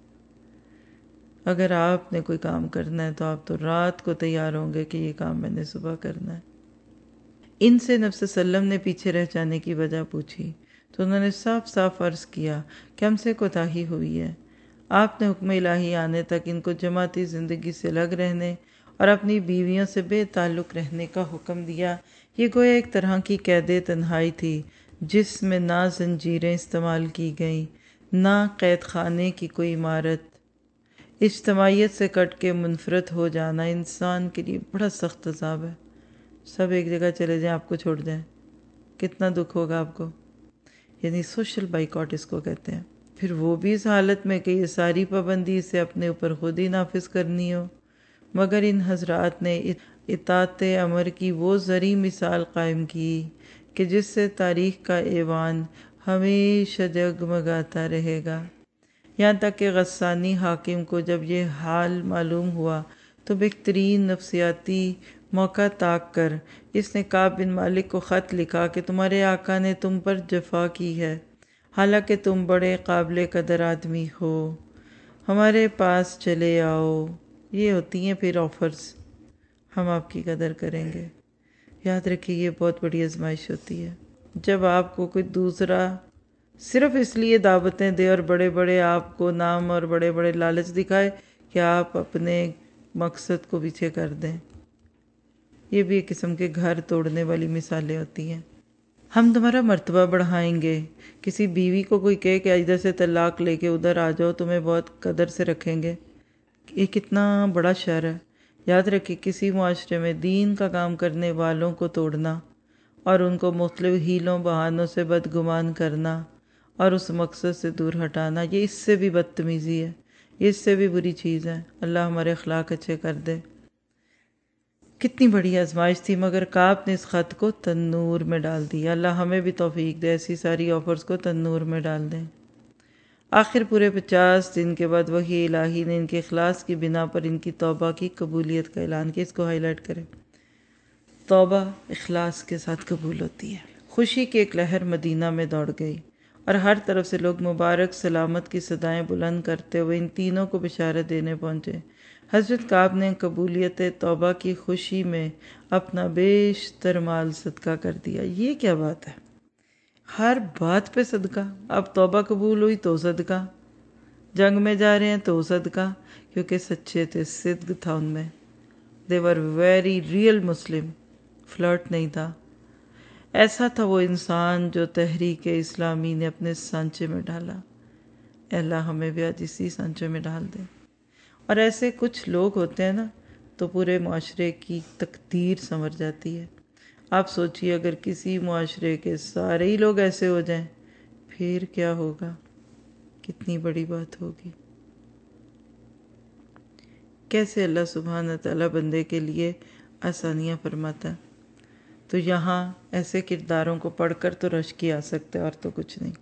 اگر آپ نے کوئی کام کرنا ہے تو آپ تو رات کو تیار ہوں گے کہ یہ کام میں نے صبح کرنا ہے۔ ان سے نبی صلی اللہ علیہ وسلم نے پیچھے رہ جانے کی وجہ پوچھی تو انہوں نے صاف صاف عرض کیا کہ ہم سے کوتاہی ہوئی ہے۔ آپ نے حکم الہی آنے تک ان کو جماعتی زندگی سے الگ رہنے اور اپنی بیویوں سے بے تعلق رہنے کا حکم دیا۔ یہ گویا ایک طرح کی قید تنہائی تھی جس میں نہ زنجیریں استعمال کی گئیں، نہ قید خانے کی کوئی عمارت۔ اجتماعیت سے کٹ کے منفرد ہو جانا انسان کے لیے بڑا سخت عذاب ہے۔ سب ایک جگہ چلے جائیں، آپ کو چھوڑ جائیں، کتنا دکھ ہوگا آپ کو۔ یعنی سوشل بائیکاٹ اس کو کہتے ہیں۔ پھر وہ بھی اس حالت میں کہ یہ ساری پابندی اسے اپنے اوپر خود ہی نافذ کرنی ہو۔ مگر ان حضرات نے اطاعت امر کی وہ زرعی مثال قائم کی کہ جس سے تاریخ کا ایوان ہمیشہ جگمگاتا رہے گا۔ یہاں تک کہ غسانی حاکم کو جب یہ حال معلوم ہوا تو بہترین نفسیاتی موقع تاک کر اس نے کعب بن مالک کو خط لکھا کہ تمہارے آقا نے تم پر جفا کی ہے، حالانکہ تم بڑے قابل قدر آدمی ہو، ہمارے پاس چلے آؤ۔ یہ ہوتی ہیں پھر آفرز، ہم آپ کی قدر کریں گے۔ یاد رکھیے یہ بہت بڑی آزمائش ہوتی ہے جب آپ کو کوئی دوسرا صرف اس لیے دعوتیں دے اور بڑے بڑے آپ کو نام اور بڑے بڑے لالچ دکھائے کہ آپ اپنے مقصد کو پیچھے کر دیں۔ یہ بھی ایک قسم کے گھر توڑنے والی مثالیں ہوتی ہیں۔ ہم تمہارا مرتبہ بڑھائیں گے۔ کسی بیوی کو کوئی کہے کہ ادھر سے طلاق لے کے ادھر آ جاؤ، تمہیں بہت قدر سے رکھیں گے، یہ کتنا بڑا شر ہے۔ یاد رکھیے کسی معاشرے میں دین کا کام کرنے والوں کو توڑنا اور ان کو مختلف ہیلوں بہانوں سے بدگمان کرنا اور اس مقصد سے دور ہٹانا، یہ اس سے بھی بدتمیزی ہے، یہ اس سے بھی بری چیز ہے۔ اللہ ہمارے اخلاق اچھے کر دے۔ کتنی بڑی آزمائش تھی، مگر کعب نے اس خط کو تنور میں ڈال دیا۔ اللہ ہمیں بھی توفیق دے ایسی ساری آفرز کو تنور میں ڈال دیں۔ آخر پورے 50 دن کے بعد وحی الہی نے ان کے اخلاص کی بنا پر ان کی توبہ کی قبولیت کا اعلان کیا۔ اس کو ہائی لائٹ کریں، توبہ اخلاص کے ساتھ قبول ہوتی ہے۔ خوشی کی ایک لہر مدینہ میں دوڑ گئی اور ہر طرف سے لوگ مبارک سلامت کی صدائیں بلند کرتے ہوئے ان تینوں کو بشارت دینے پہنچے۔ حضرت کعب نے قبولیت توبہ کی خوشی میں اپنا بیشتر مال صدقہ کر دیا۔ یہ کیا بات ہے، ہر بات پہ صدقہ۔ اب توبہ قبول ہوئی تو صدقہ، جنگ میں جا رہے ہیں تو صدقہ، کیونکہ سچے تھے، صدق تھا ان میں۔ they were very real Muslim, flirt نہیں تھا۔ ایسا تھا وہ انسان جو تحریک اسلامی نے اپنے سانچے میں ڈالا۔ اے اللہ ہمیں بھی آج اسی سانچے میں ڈال دے۔ اور ایسے کچھ لوگ ہوتے ہیں نا تو پورے معاشرے کی تقدیر سنور جاتی ہے۔ آپ سوچئے اگر کسی معاشرے کے سارے ہی لوگ ایسے ہو جائیں پھر کیا ہوگا، کتنی بڑی بات ہوگی۔ کیسے اللہ سبحانہ تعالیٰ بندے کے لیے آسانیاں فرماتا ہے۔ تو یہاں ایسے کرداروں کو پڑھ کر تو رشک آ سکتا ہے اور تو کچھ نہیں۔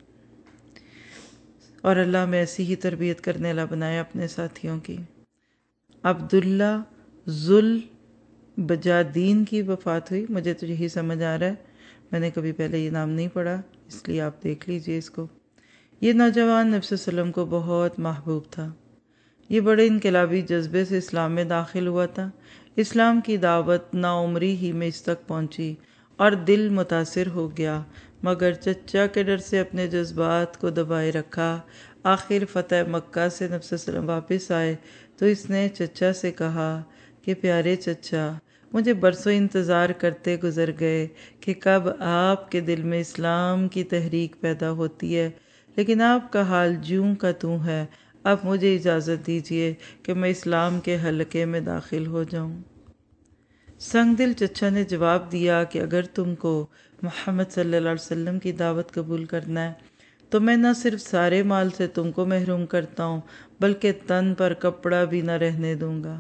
اور اللہ میں ایسی ہی تربیت کرنے والا بنایا اپنے ساتھیوں کی۔ عبداللہ ذل بجادین کی وفات ہوئی، مجھے تو یہی سمجھ آ رہا ہے، میں نے کبھی پہلے یہ نام نہیں پڑھا، اس لیے آپ دیکھ لیجئے اس کو۔ یہ نوجوان نبی صلی اللہ علیہ وسلم کو بہت محبوب تھا۔ یہ بڑے انقلابی جذبے سے اسلام میں داخل ہوا تھا۔ اسلام کی دعوت ناعمری ہی میں اس تک پہنچی اور دل متاثر ہو گیا، مگر چچا کے ڈر سے اپنے جذبات کو دبائے رکھا۔ آخر فتح مکہ سے نبی صلی اللہ علیہ وسلم واپس آئے تو اس نے چچا سے کہا کہ پیارے چچا، مجھے برسوں انتظار کرتے گزر گئے کہ کب آپ کے دل میں اسلام کی تحریک پیدا ہوتی ہے، لیکن آپ کا حال جوں کا توں ہے۔ اب مجھے اجازت دیجیے کہ میں اسلام کے حلقے میں داخل ہو جاؤں۔ سنگ دل چچا نے جواب دیا کہ اگر تم کو محمد صلی اللہ علیہ وسلم کی دعوت قبول کرنا ہے تو میں نہ صرف سارے مال سے تم کو محروم کرتا ہوں بلکہ تن پر کپڑا بھی نہ رہنے دوں گا۔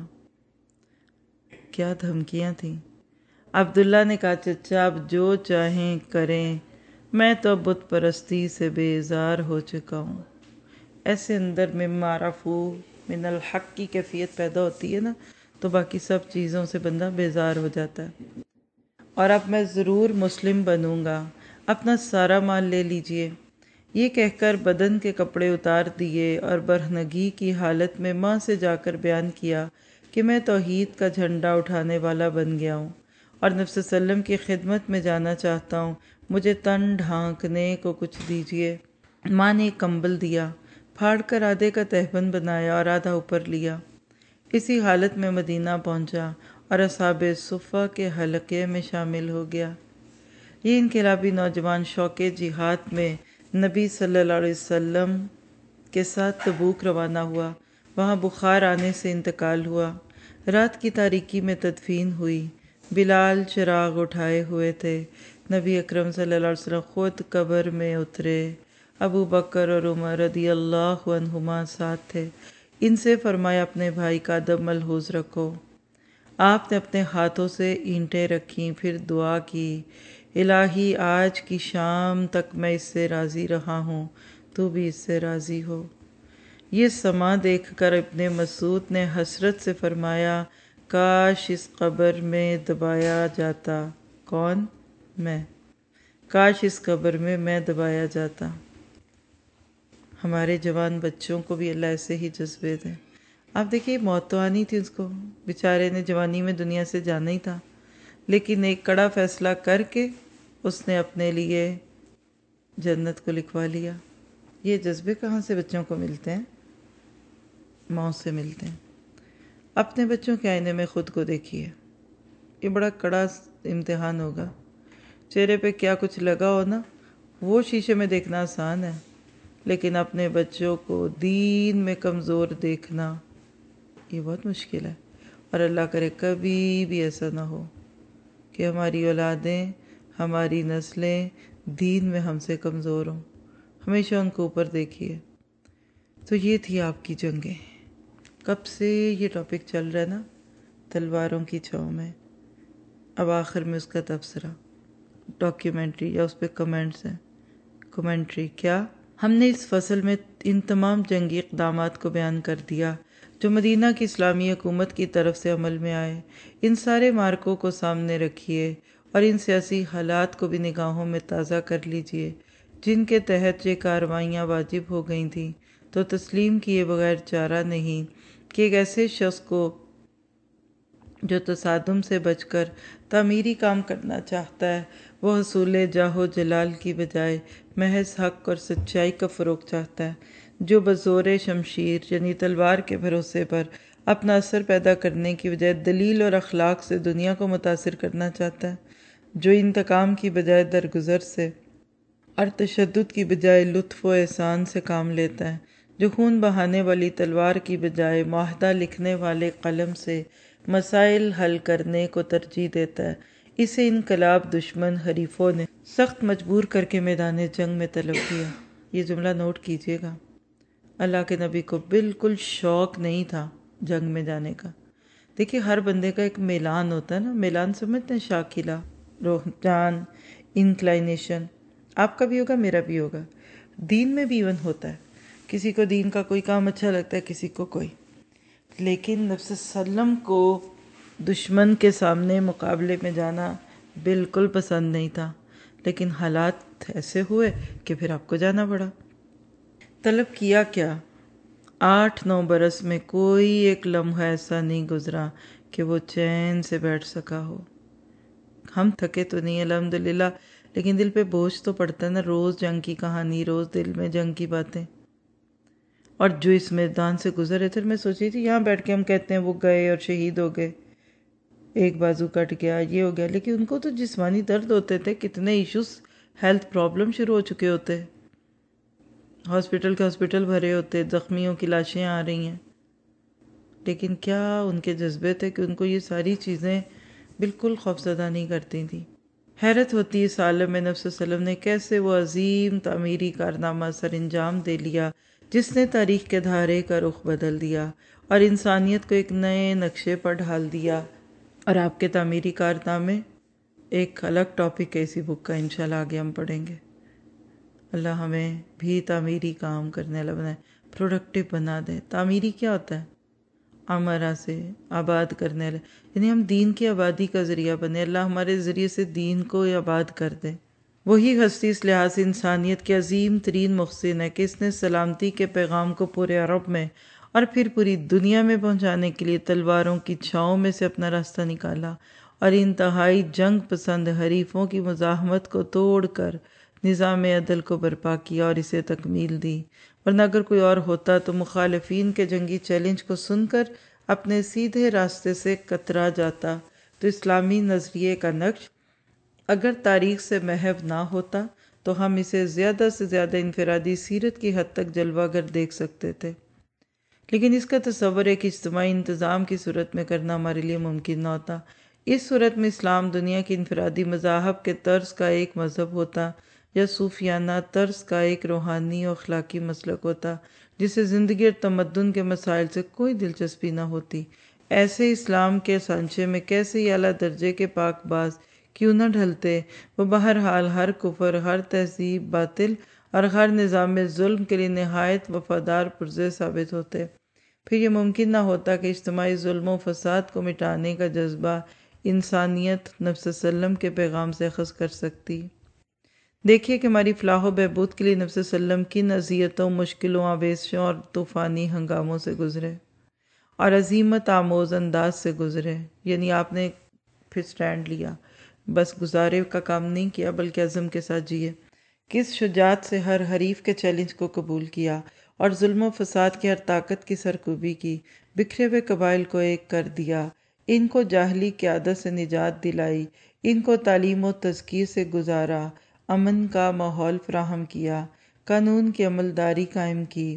کیا دھمکیاں تھیں! عبداللہ نے کہا چچا اب جو چاہیں کریں، میں تو بت پرستی سے بیزار ہو چکا ہوں۔ ایسے اندر میں معرفو من الحق کی کیفیت پیدا ہوتی ہے نا، تو باقی سب چیزوں سے بندہ بیزار ہو جاتا ہے۔ اور اب میں ضرور مسلم بنوں گا، اپنا سارا مال لے لیجئے۔ یہ کہہ کر بدن کے کپڑے اتار دیے اور برہنگی کی حالت میں ماں سے جا کر بیان کیا کہ میں توحید کا جھنڈا اٹھانے والا بن گیا ہوں اور نبی صلی اللہ علیہ وسلم کی خدمت میں جانا چاہتا ہوں، مجھے تن ڈھانکنے کو کچھ دیجئے۔ ماں نے ایک کمبل دیا، پھاڑ کر آدھے کا تہبند بنایا اور آدھا اوپر لیا۔ اسی حالت میں مدینہ پہنچا اور اصحاب صفہ کے حلقے میں شامل ہو گیا۔ یہ انقلابی نوجوان شوق جہاد میں نبی صلی اللہ علیہ وسلم کے ساتھ تبوک روانہ ہوا۔ وہاں بخار آنے سے انتقال ہوا۔ رات کی تاریکی میں تدفین ہوئی۔ بلال چراغ اٹھائے ہوئے تھے۔ نبی اکرم صلی اللہ علیہ وسلم خود قبر میں اترے۔ ابو بکر اور عمر رضی اللہ عنہما ساتھ تھے۔ ان سے فرمایا اپنے بھائی کا ادب ملحوظ رکھو۔ آپ نے اپنے ہاتھوں سے اینٹیں رکھیں، پھر دعا کی، الہی آج کی شام تک میں اس سے راضی رہا ہوں، تو بھی اس سے راضی ہو۔ یہ سما دیکھ کر ابن مسعود نے حسرت سے فرمایا کاش اس قبر میں دبایا جاتا۔ کون؟ میں۔ کاش اس قبر میں میں دبایا جاتا۔ ہمارے جوان بچوں کو بھی اللہ ایسے ہی جذبے دیں۔ آپ دیکھیے موت تو آنی تھی اس کو، بیچارے نے جوانی میں دنیا سے جانا ہی تھا، لیکن ایک کڑا فیصلہ کر کے اس نے اپنے لیے جنت کو لکھوا لیا۔ یہ جذبے کہاں سے بچوں کو ملتے ہیں؟ ماں سے ملتے ہیں۔ اپنے بچوں کے آئینے میں خود کو دیکھیے، یہ بڑا کڑا امتحان ہوگا۔ چہرے پہ کیا کچھ لگا ہو نا، وہ شیشے میں دیکھنا آسان ہے، لیکن اپنے بچوں کو دین میں کمزور دیکھنا یہ بہت مشکل ہے۔ اور اللہ کرے کبھی بھی ایسا نہ ہو کہ ہماری اولادیں، ہماری نسلیں دین میں ہم سے کمزور ہوں۔ ہمیشہ ان کو اوپر دیکھیے۔ تو یہ تھی آپ کی جنگیں۔ کب سے یہ ٹاپک چل رہا ہے نا، تلواروں کی چھاؤں میں۔ اب آخر میں اس کا تبصرہ، ڈاکیومنٹری یا اس پہ کمنٹس ہیں۔ کمنٹری کیا؟ ہم نے اس فصل میں ان تمام جنگی اقدامات کو بیان کر دیا جو مدینہ کی اسلامی حکومت کی طرف سے عمل میں آئے۔ ان سارے مارکوں کو سامنے رکھیے اور ان سیاسی حالات کو بھی نگاہوں میں تازہ کر لیجئے جن کے تحت یہ کارروائیاں واجب ہو گئی تھیں، تو تسلیم کیے بغیر چارہ نہیں کہ ایک ایسے شخص کو جو تصادم سے بچ کر تعمیری کام کرنا چاہتا ہے، وہ حصول جاہ و جلال کی بجائے محض حق اور سچائی کا فروغ چاہتا ہے، جو بزور شمشیر یعنی تلوار کے بھروسے پر اپنا اثر پیدا کرنے کی بجائے دلیل اور اخلاق سے دنیا کو متاثر کرنا چاہتا ہے، جو انتقام کی بجائے درگزر سے اور تشدد کی بجائے لطف و احسان سے کام لیتا ہے، جو خون بہانے والی تلوار کی بجائے معاہدہ لکھنے والے قلم سے مسائل حل کرنے کو ترجیح دیتا ہے، اسے انقلاب دشمن حریفوں نے سخت مجبور کر کے میدان جنگ میں طلب کیا۔ یہ جملہ نوٹ کیجئے گا۔ اللہ کے نبی کو بالکل شوق نہیں تھا جنگ میں جانے کا۔ دیکھیے ہر بندے کا ایک میلان ہوتا ہے نا، میلان سمجھتے ہیں، شاکلہ، رجحان، انکلائنیشن. آپ کا بھی ہوگا، میرا بھی ہوگا. دین میں بھی ایون ہوتا ہے، کسی کو دین کا کوئی کام اچھا لگتا ہے، کسی کو کوئی. لیکن نبی صلی اللہ علیہ وسلم کو دشمن کے سامنے مقابلے میں جانا بالکل پسند نہیں تھا، لیکن حالات ایسے ہوئے کہ پھر آپ کو جانا پڑا. طلب کیا کیا؟ 8-9 برس میں کوئی ایک لمحہ ایسا نہیں گزرا کہ وہ چین سے بیٹھ سکا ہو. ہم تھکے تو نہیں الحمدللہ، لیکن دل پہ بوجھ تو پڑتا ہے نا، روز جنگ کی کہانی، روز دل میں جنگ کی باتیں. اور جو اس میدان سے گزرے تھے، میں سوچی تھی یہاں بیٹھ کے ہم کہتے ہیں وہ گئے اور شہید ہو گئے، ایک بازو کٹ گیا، یہ ہو گیا، لیکن ان کو تو جسمانی درد ہوتے تھے، کتنے ایشوز، ہیلتھ پرابلم شروع ہو چکے ہوتے، ہاسپٹل کے ہاسپٹل بھرے ہوتے، زخمیوں کی لاشیں آ رہی ہیں. لیکن کیا ان کے جذبے تھے کہ ان کو یہ ساری چیزیں بالکل خوفزدہ نہیں کرتی تھیں. حیرت ہوتی ہے اس عالم میں نبی صلی اللہ علیہ وسلم نے کیسے وہ عظیم تعمیری کارنامہ سر انجام دے لیا جس نے تاریخ کے دھارے کا رخ بدل دیا اور انسانیت کو ایک نئے نقشے پر ڈھال دیا. اور آپ کے تعمیری کارنامے ایک الگ ٹاپک ہے اسی بک کا، انشاءاللہ آگے ہم پڑھیں گے. اللہ ہمیں بھی تعمیری کام کرنے والا بنائے، پروڈکٹیو بنا دے. تعمیری کیا ہوتا ہے؟ عمرہ سے آباد کرنے والے، یعنی ہم دین کی آبادی کا ذریعہ بنے، اللہ ہمارے ذریعے سے دین کو آباد کر دے. وہی ہستی اس لحاظ سے انسانیت کے عظیم ترین محسن ہے کہ اس نے سلامتی کے پیغام کو پورے عرب میں اور پھر پوری دنیا میں پہنچانے کے لیے تلواروں کی چھاؤں میں سے اپنا راستہ نکالا اور انتہائی جنگ پسند حریفوں کی مزاحمت کو توڑ کر نظام عدل کو برپا کیا اور اسے تکمیل دی. ورنہ اگر کوئی اور ہوتا تو مخالفین کے جنگی چیلنج کو سن کر اپنے سیدھے راستے سے کترا جاتا. تو اسلامی نظریے کا نقش اگر تاریخ سے محو نہ ہوتا تو ہم اسے زیادہ سے زیادہ انفرادی سیرت کی حد تک جلوہ گر دیکھ سکتے تھے. لیکن اس کا تصور ایک اجتماعی انتظام کی صورت میں کرنا ہمارے لیے ممکن نہ ہوتا. اس صورت میں اسلام دنیا کی انفرادی مذاہب کے طرز کا ایک مذہب ہوتا یا صوفیانہ طرز کا ایک روحانی و اخلاقی مسلک ہوتا جسے زندگی اور تمدن کے مسائل سے کوئی دلچسپی نہ ہوتی. ایسے اسلام کے سانچے میں کیسے ہی اعلیٰ درجے کے پاک باز کیوں نہ ڈھلتے، وہ بہرحال ہر کفر، ہر تہذیب باطل اور ہر نظام ظلم کے لیے نہایت وفادار پرزے ثابت ہوتے. پھر یہ ممکن نہ ہوتا کہ اجتماعی ظلم و فساد کو مٹانے کا جذبہ انسانیت نبی صلی اللہ علیہ وسلم کے پیغام سے اخذ کر سکتی. دیکھیے کہ ہماری فلاح و بہبود کے لیے نبی صلی اللہ علیہ وسلم کن اذیتوں، مشکلوں، آویزشوں اور طوفانی ہنگاموں سے گزرے اور عزیمت آموز انداز سے گزرے. یعنی آپ نے پھر سٹینڈ لیا، بس گزارے کا کام نہیں کیا بلکہ عزم کے ساتھ جیے. کس شجاعت سے ہر حریف کے چیلنج کو قبول کیا اور ظلم و فساد کی ہر طاقت کی سرکوبی کی، بکھرے ہوئے قبائل کو ایک کر دیا، ان کو جاہلی قیادت سے نجات دلائی، ان کو تعلیم و تذکیر سے گزارا، امن کا ماحول فراہم کیا، قانون کی عملداری قائم کی،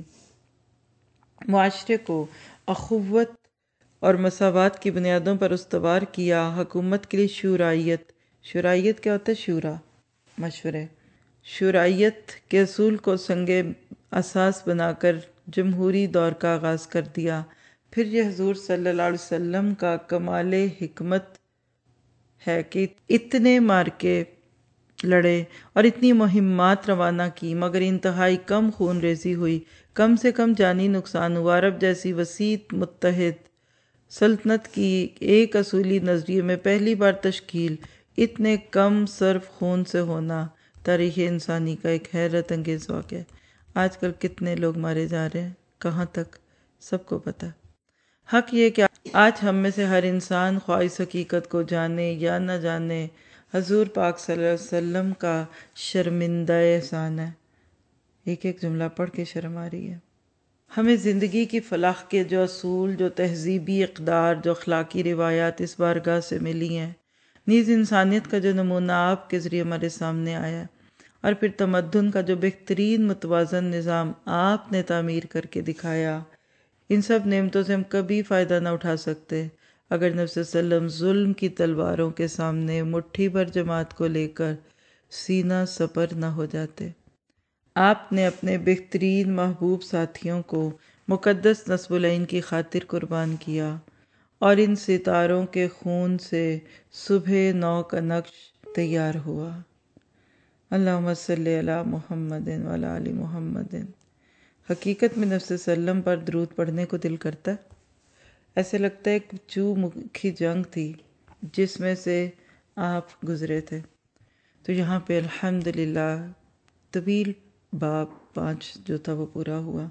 معاشرے کو اخوت اور مساوات کی بنیادوں پر استوار کیا، حکومت کے لیے شورائیت کیا ہوتا ہے؟ شورا، مشورے، شورائیت کے اصول کو سنگ اساس بنا کر جمہوری دور کا آغاز کر دیا. پھر یہ حضور صلی اللہ علیہ وسلم کا کمال حکمت ہے کہ اتنے مارکے لڑے اور اتنی مہمات روانہ کی مگر انتہائی کم خون ریزی ہوئی، کم سے کم جانی نقصان ہوا. عرب جیسی وسیع متحد سلطنت کی ایک اصولی نظریے میں پہلی بار تشکیل اتنے کم صرف خون سے ہونا تاریخ انسانی کا ایک حیرت انگیز واقعہ ہے. آج کل کتنے لوگ مارے جا رہے ہیں، کہاں تک، سب کو پتہ. حق یہ کہ آج ہم میں سے ہر انسان خواہ اس حقیقت کو جانے یا نہ جانے حضور پاک صلی اللہ علیہ وسلم کا شرمندہ احسان ہے. ایک ایک جملہ پڑھ کے شرم آ رہی ہے. ہمیں زندگی کی فلاح کے جو اصول، جو تہذیبی اقدار، جو اخلاقی روایات اس بارگاہ سے ملی ہیں، نیز انسانیت کا جو نمونہ آپ کے ذریعے ہمارے سامنے آیا، اور پھر تمدن کا جو بہترین متوازن نظام آپ نے تعمیر کر کے دکھایا، ان سب نعمتوں سے ہم کبھی فائدہ نہ اٹھا سکتے اگر نبی صلی اللہ علیہ وسلم ظلم کی تلواروں کے سامنے مٹھی بھر جماعت کو لے کر سینہ سپر نہ ہو جاتے. آپ نے اپنے بہترین محبوب ساتھیوں کو مقدس نصب العین کی خاطر قربان کیا اور ان ستاروں کے خون سے صبح نو کا نقش تیار ہوا۔ اللہم صلی علی محمد وعلی آل محمد۔ حقیقت میں نبی صلی اللہ علیہ وسلم پر درود پڑھنے کو دل کرتا ہے۔ ایسے لگتا ہے کہ چو مکھی جنگ تھی جس میں سے آپ گزرے تھے۔ تو یہاں پہ الحمدللہ طویل باب 5 جو تھا وہ پورا ہوا۔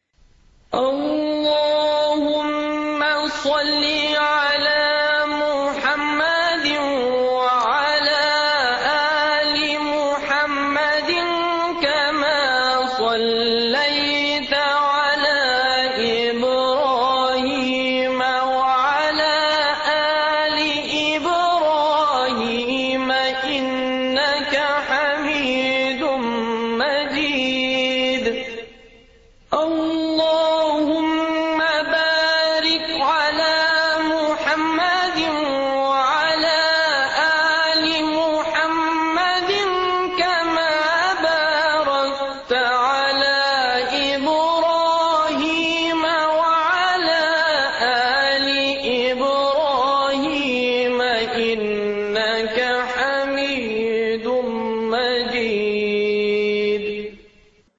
اللہم صلی علی محمد وعلی آل محمد کما صلیت علی ابراہیم وعلی آل ابراہیم انک حمید مجید۔ اللهم بارك على محمد وعلى آل محمد كما باركت على إبراهيم وعلى آل إبراهيم إنك